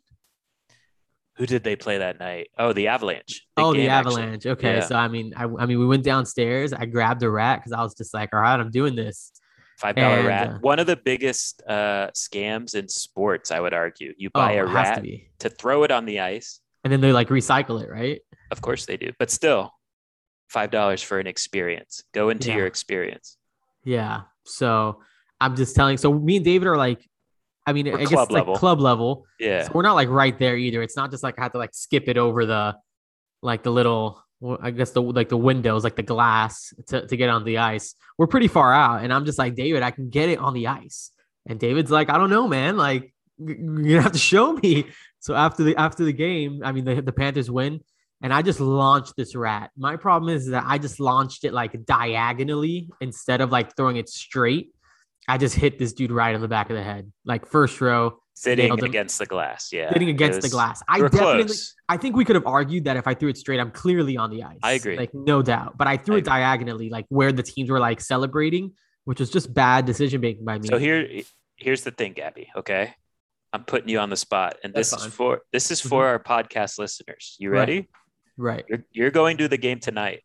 Who did they play that night? Oh, the Avalanche. Big oh, game, the Avalanche. Actually. Okay. Yeah. So, I mean, I, I mean, we went downstairs. I grabbed a rat because I was just like, all right, I'm doing this. five dollar And, rat. uh, One of the biggest uh, scams in sports, I would argue. You buy Oh, a it has to rat be. to throw it on the ice. And then they like recycle it, right? Of course they do. But still, five dollars for an experience. Go into Yeah. your experience. Yeah. So I'm just telling. So me and David are like, I mean, We're I guess club it's like level. club level. Yeah. So we're not like right there either. It's not just like I have to like skip it over the, like the little, well, I guess the like the windows, like the glass to, to get on the ice. We're pretty far out. And I'm just like, David, I can get it on the ice. And David's like, I don't know, man. Like, you're gonna have to show me. So after the after the game, I mean, the, the Panthers win. And I just launched this rat. My problem is that I just launched it like diagonally instead of like throwing it straight. I just hit this dude right on the back of the head, like first row. Sitting nailed him. against the glass. Yeah. Sitting against It the was- glass. you I were definitely, close. I think we could have argued that if I threw it straight, I'm clearly on the ice. I agree. Like, no doubt. But I threw I it agree. diagonally, like where the teams were like celebrating, which was just bad decision making by me. So here, here's the thing, Gabby. Okay. I'm putting you on the spot. And That's this is fine. for this is for our podcast listeners. You ready? Right. You're you're going to the game tonight,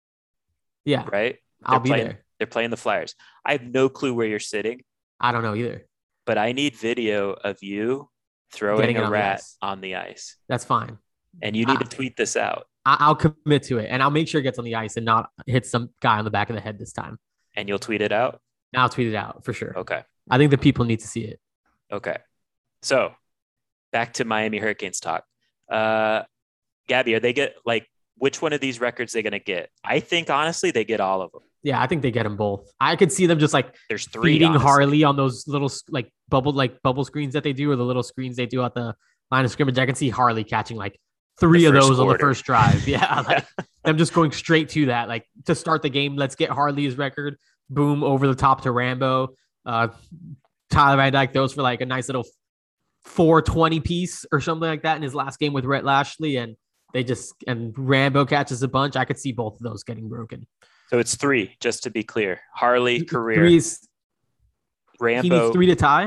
Yeah. right? I'll They're be playing, there. They're playing the Flyers. I have no clue where you're sitting, I don't know either. but I need video of you throwing Getting it a on the rat ice. on the ice. That's fine. And you need Ah. to tweet this out. I- I'll commit to it and I'll make sure it gets on the ice and not hit some guy on the back of the head this time. And you'll tweet it out. Now I'll tweet it out for sure. Okay. I think the people need to see it. Okay. So back to Miami Hurricanes talk. Uh, Gabby, are they get like which one of these records they going to get? I think honestly they get all of them. Yeah, I think they get them both. I could see them just like There's three. feeding honestly. Harley on those little like bubble like bubble screens that they do, or the little screens they do at the line of scrimmage. I can see Harley catching like three The of first those on the quarter. first drive. Yeah, like them just going straight to that. Like to start the game, let's get Harley's record. Boom, over the top to Rambo. Uh, Tyler Van Dyke throws for like a nice little four twenty piece or something like that in his last game with Rhett Lashlee, and they just and Rambo catches a bunch. I could see both of those getting broken. So it's three, just to be clear. Harley career, Three is, he Rambo. needs three to tie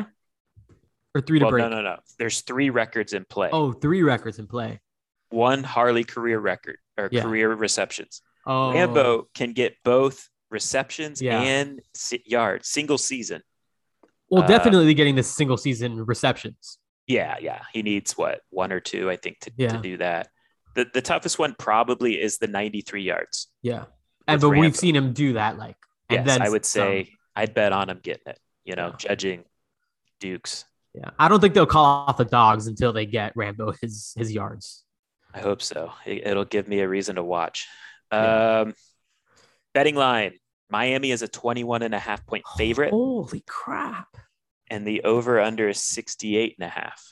or three to well, break. no, no, no. There's three records in play. Oh, three records in play. One Harley career record or Yeah. career receptions. Oh, Rambo can get both receptions Yeah. and si- yards, single season. Well, uh, definitely getting the single season receptions. Yeah, yeah. He needs what one or two, I think, to, Yeah. to do that. The the toughest one probably is the ninety-three yards. Yeah, and With but Rambo. we've seen him do that. Like, and Yes, then I would some. say I'd bet on him getting it. You know, Yeah. judging Dukes. Yeah, I don't think they'll call off the dogs until they get Rambo his his yards. I hope so. It, it'll give me a reason to watch. Yeah. Um, betting line: Miami is a twenty-one and a half point favorite, Holy crap! and the over under is sixty-eight and a half.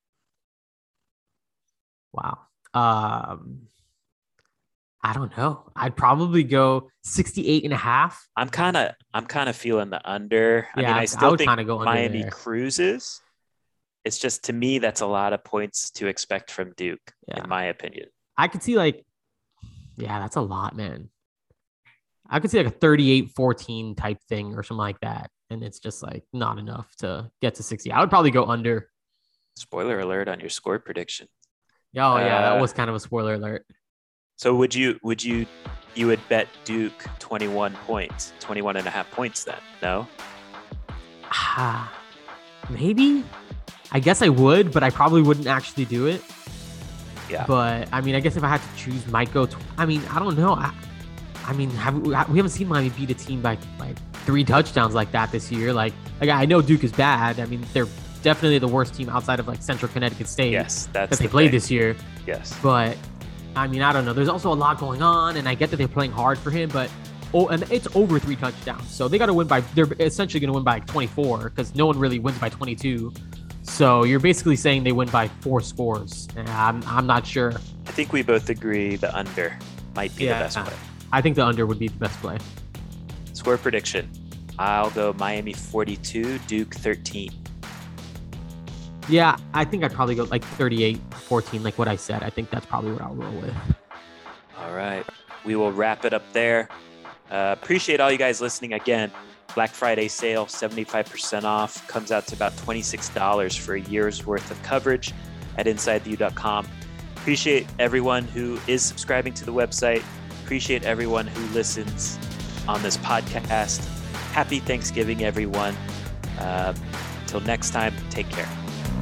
Wow. Um, I don't know. I'd probably go sixty-eight and a half. I'm kind of I'm kind of feeling the under. I Yeah, mean, I I still would think kinda go under Miami there. cruises. It's just to me that's a lot of points to expect from Duke, Yeah. in my opinion. I could see like, yeah, that's a lot, man. I could see like a thirty-eight fourteen type thing or something like that. And it's just like not enough to get to sixty. I would probably go under. Spoiler alert on your score prediction. Oh, yeah, that Uh, was kind of a spoiler alert. So would you would you you would bet Duke twenty-one points, twenty-one and a half points then? No? Ah, maybe. I guess I would, but I probably wouldn't actually do it. Yeah. But I mean, I guess if I had to choose, might go. Tw- I mean, I don't know. I, I mean, have we, we haven't seen Miami beat a team by like three touchdowns like that this year. Like, like I know Duke is bad. I mean, they're definitely the worst team outside of like Central Connecticut State. Yes, that's that they the played thing. this year. Yes, but I mean, I don't know. There's also a lot going on, and I get that they're playing hard for him, but oh, and it's over three touchdowns, so they got to win by. They're essentially going to win by twenty-four because no one really wins by twenty-two. So you're basically saying they win by four scores. I'm I'm not sure. I think we both agree the under might be yeah, the best play. I think the under would be the best play. Score prediction. I'll go Miami forty-two, Duke thirteen. Yeah, I think I'd probably go like thirty-eight fourteen, like what I said. I think that's probably what I'll roll with. All right. We will wrap it up there. Uh, appreciate all you guys listening again. Black Friday sale, seventy-five percent off. Comes out to about twenty-six dollars for a year's worth of coverage at inside the u dot com. Appreciate everyone who is subscribing to the website. Appreciate everyone who listens on this podcast. Happy Thanksgiving, everyone. Uh, till next time, take care.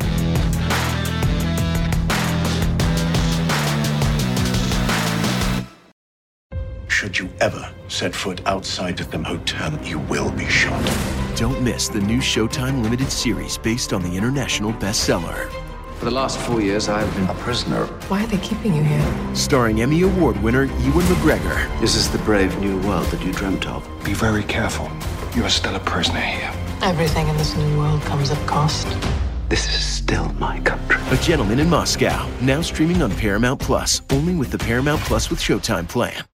Should you ever set foot outside of the hotel, you will be shot. Don't miss the new Showtime limited series based on the international bestseller. For the last four years, I've been a prisoner. Why are they keeping you here? Starring Emmy Award winner Ewan McGregor. This is the brave new world that you dreamt of. Be very careful. You are still a prisoner here. Everything in this new world comes at cost. This is still my country. A Gentleman in Moscow, now streaming on Paramount Plus, only with the Paramount Plus with Showtime plan.